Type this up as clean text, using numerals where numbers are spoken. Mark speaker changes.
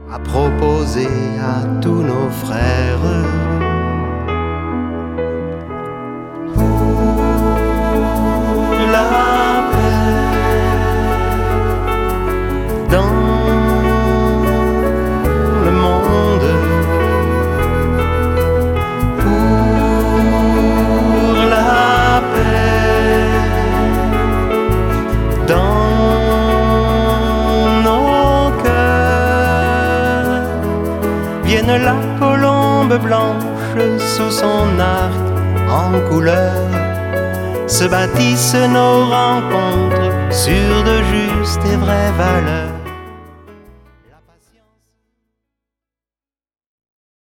Speaker 1: à proposer à tous nos frères. Pour la paix dans le monde, pour la paix dans nos cœurs. Vienne la colombe blanche sous son arc en couleur, se bâtissent nos rencontres sur de justes et vraies valeurs.